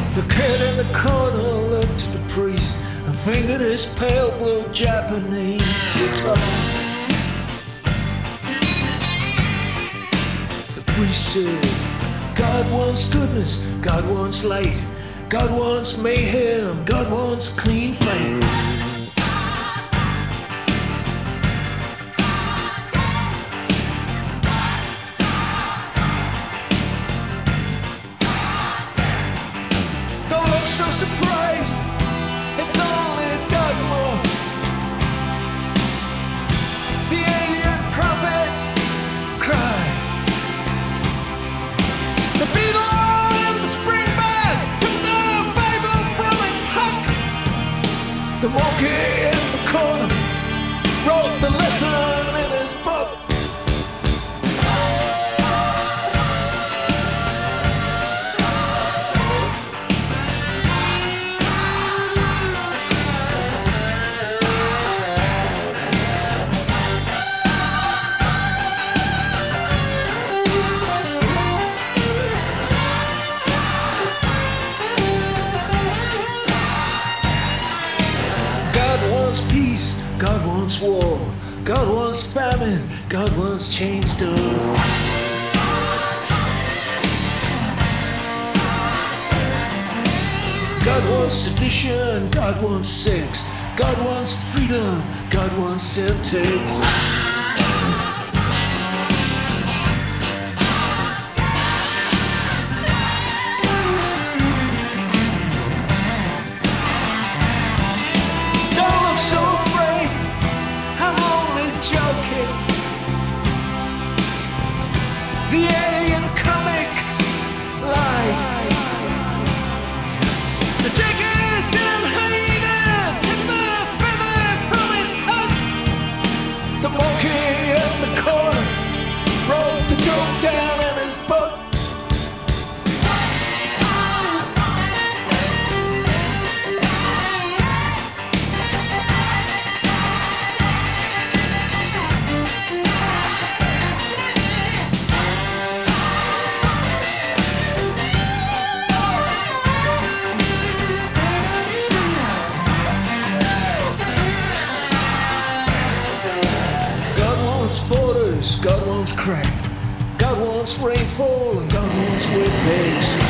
The kid in the corner looked at the priest and fingered his pale blue Japanese. The priest said, God wants goodness, God wants light, God wants mayhem, God wants clean fight. So surprised, it's only dogma. The alien prophet cried. The beetle and the springback took the Bible from its hook. The monkey in the corner wrote the lesson in his book. God wants peace, God wants war, God wants famine, God wants chain stores. God wants sedition, God wants sex, God wants freedom, God wants syntax. The alien comic light. The jackals and hyena took the feather from its hut. The monkey in the corner wrote the joke down in his book. Borders, God wants crack, God wants rainfall, and God wants wet bags.